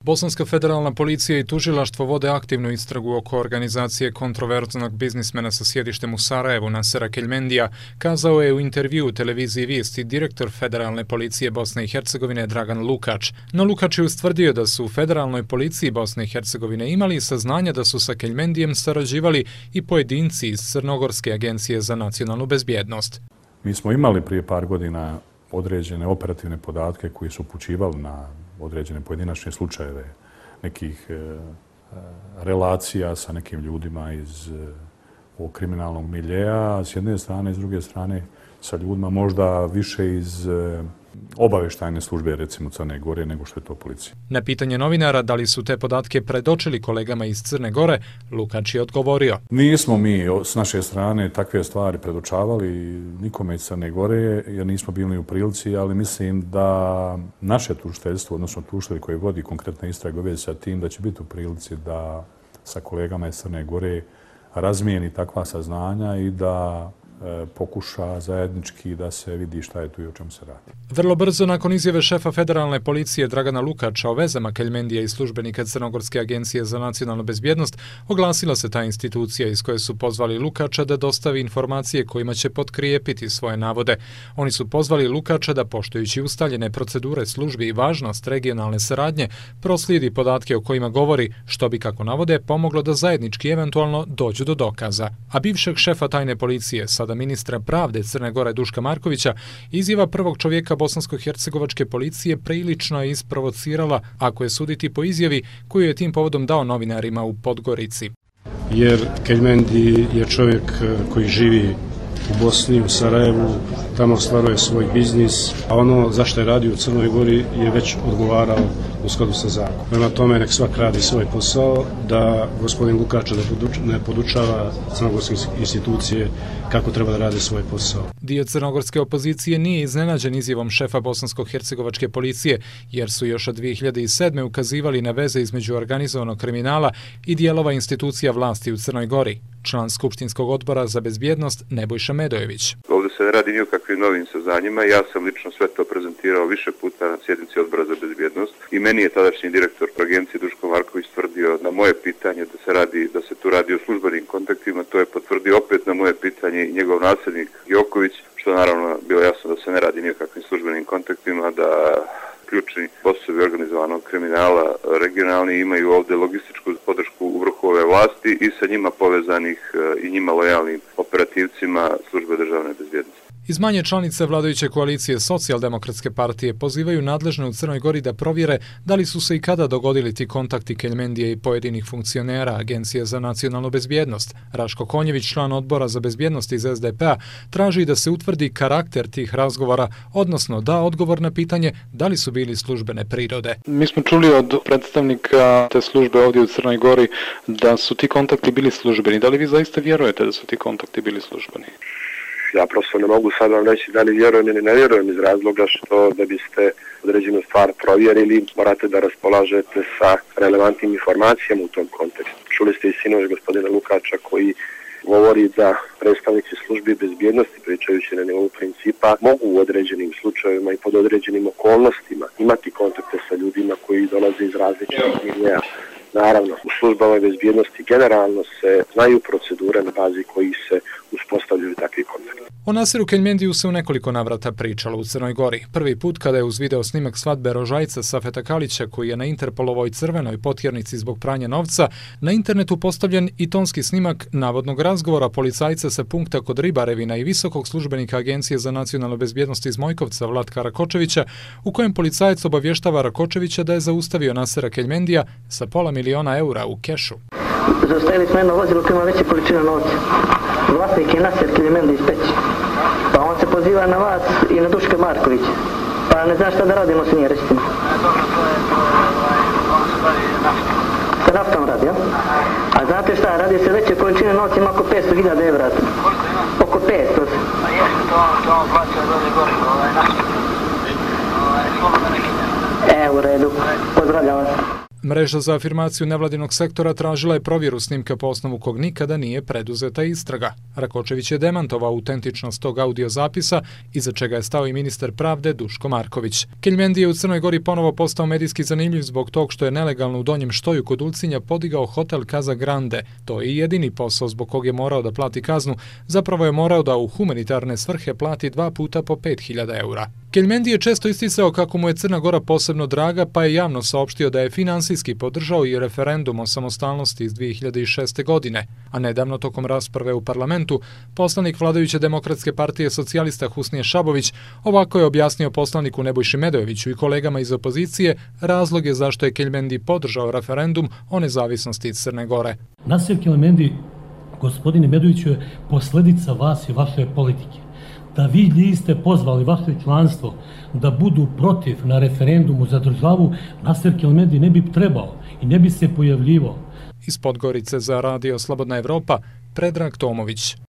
Bosanska federalna policija i tužilaštvo vode aktivnu istragu oko organizacije kontroverznog biznismena sa sjedištem u Sarajevu, Nasera Keljmendija, kazao je u intervjuu televiziji Vijesti direktor Federalne policije Bosne i Hercegovine Dragan Lukač. No Lukač je ustvrdio da su u Federalnoj policiji Bosne i Hercegovine imali saznanja da su sa Keljmendijem sarađivali i pojedinci iz Crnogorske agencije za nacionalnu bezbjednost. Mi smo imali prije par godina određene operativne podatke koji su upućivali na određene pojedinačne slučajeve nekih relacija sa nekim ljudima iz ovog kriminalnog miljeja, s jedne strane, s druge strane sa ljudima možda više iz obavještajne službe, recimo Crne Gore, nego što je to policija. Na pitanje novinara da li su te podatke predočili kolegama iz Crne Gore, Lukač je odgovorio. Nismo mi s naše strane takve stvari predočavali nikome iz Crne Gore, jer nismo bili u prilici, ali mislim da naše tužiteljstvo, odnosno tužitelj koji vodi konkretne istrage u vezi sa tim, da će biti u prilici da sa kolegama iz Crne Gore razmijeni takva saznanja i da pokuša zajednički da se vidi šta je tu i o čemu se radi. Vrlo brzo nakon izjave šefa Federalne policije Dragana Lukača o vezama Keljmendija i službenika Crnogorske agencije za nacionalnu bezbjednost, oglasila se ta institucija iz koje su pozvali Lukača da dostavi informacije kojima će potkrijepiti svoje navode. Oni su pozvali Lukača da, poštujući ustaljene procedure službi i važnost regionalne saradnje, proslijedi podatke o kojima govori, što bi, kako navode, pomoglo da zajednički eventualno dođu do dokaza. A bivšeg šefa tajne policije, sada ministra pravde Crne Gore Duška Markovića, izjava prvog čovjeka bosansko-hercegovačke policije prilično je isprovocirala, ako je suditi po izjavi koju je tim povodom dao novinarima u Podgorici. Jer Keljmendi je čovjek koji živi u Bosni, u Sarajevu, tamo ostvaruje svoj biznis, a ono za što je radio u Crnoj Gori je već odgovarao u skladu sa zakonom. Prema tome, nek svak radi svoj posao, da gospodin Lukač ne podučava crnogorske institucije kako treba da rade svoj posao. Dio crnogorske opozicije nije iznenađen izjavom šefa bosansko-hercegovačke policije, jer su još od 2007. ukazivali na veze između organizovanog kriminala i dijelova institucija vlasti u Crnoj Gori. Član Skupštinskog odbora za bezbjednost Nebojša Medojević. Ovdje se ne radi ni o kakvim novim saznanjima. Ja sam lično sve to prezentirao više puta na sjednici odbora za bezbjednost i meni je tadašnji direktor agencije Duško Marković tvrdio na moje pitanje da se tu radi o službenim kontaktima. To je potvrdio opet na moje pitanje i njegov nasljednik Joković, što naravno bilo jasno da se ne radi ni o kakvim službenim kontaktima, da ključni poslovi organizovanog kriminala regionalni imaju ovdje logističku podršku u vrhu ove vlasti i sa njima povezanih i njima lojalnim operativcima službe državne bezbjednosti. Iz manje članice vladajuće koalicije Socijaldemokratske partije pozivaju nadležne u Crnoj Gori da provjere da li su se i kada dogodili ti kontakti Keljmendije i pojedinih funkcionera Agencije za nacionalnu bezbjednost. Raško Konjević, član odbora za bezbjednost iz SDP-a, traži da se utvrdi karakter tih razgovora, odnosno da odgovor na pitanje da li su bili službene prirode. Mi smo čuli od predstavnika te službe ovdje u Crnoj Gori da su ti kontakti bili službeni. Da li vi zaista vjerujete da su ti kontakti bili službeni? Ja prosto ne mogu sad vam reći da li vjerujem ili ne vjerujem iz razloga što da biste određenu stvar provjerili, morate da raspolažete sa relevantnim informacijama u tom kontekstu. Čuli ste i sinoć gospodina Lukača koji govori da predstavnici službi bezbjednosti, pričajući na nivou principa, mogu u određenim slučajevima i pod određenim okolnostima imati kontakte sa ljudima koji dolaze iz različitih miljeja. Naravno, u službama bezbjednosti generalno se znaju procedure na bazi kojih se uspostavljaju takvi kontakti. O Naseru Keljmendiju se u nekoliko navrata pričalo u Crnoj Gori. Prvi put kada je uz video snimak svadbe rožajca Safeta Kalića, koji je na Interpolovoj crvenoj potjernici zbog pranja novca, na internetu postavljen i tonski snimak navodnog razgovora policajca sa punkta kod Ribarevina i visokog službenika Agencije za nacionalnu bezbjednost iz Mojkovca Vlatka Rakočevića, u kojem policajac obavještava Rakočevića da je zaustavio Nasera Keljmendija sa $500.000 u kešu. Zaustavili smo jedno vozilo koje ima veće količine novca. Vlasnik je Naser Keljmendi iz Peći. Pa on se poziva na vas i na Duška Markovića. Pa ne znam šta da radimo s njim, recimo. Sa naftom radi, ja? A znate šta, radi se veće količine novca, ima oko €500.000. Oko 500. Pa jesu, to on plaća dolje gore, naftu. Slobodno neki dan. U redu, pozdravljam vas. Mreža za afirmaciju nevladinog sektora tražila je provjeru snimka po osnovu kog nikada nije preduzeta istraga. Rakočević je demantovao autentičnost tog audio zapisa, iza čega je stao i ministar pravde Duško Marković. Keljmendi je u Crnoj Gori ponovo postao medijski zanimljiv zbog tog što je nelegalno u Donjem Štoju kod Ulcinja podigao hotel Casa Grande. To je jedini posao zbog kog je morao da plati kaznu, zapravo je morao da u humanitarne svrhe plati 2 puta po 5.000 eura. Keljmendi je često isticao kako mu je Crna Gora posebno draga, pa je javno saopštio da je finansijski podržao i referendum o samostalnosti iz 2006. godine, a nedavno tokom rasprave u parlamentu, poslanik vladajuće Demokratske partije socijalista Husnije Šabović ovako je objasnio poslaniku Nebojši Medojeviću i kolegama iz opozicije razloge zašto je Keljmendi podržao referendum o nezavisnosti Crne Gore. Nasir Keljmendi, gospodine Medojeviću, je posljedica vas i vaše politike. Da vi niste pozvali vaše članstvo da budu protiv na referendumu za državu, Nasir Keljmendi ne bi trebao i ne bi se pojavljivao. Iz Podgorice za radio Slobodna Evropa, Predrag Tomović.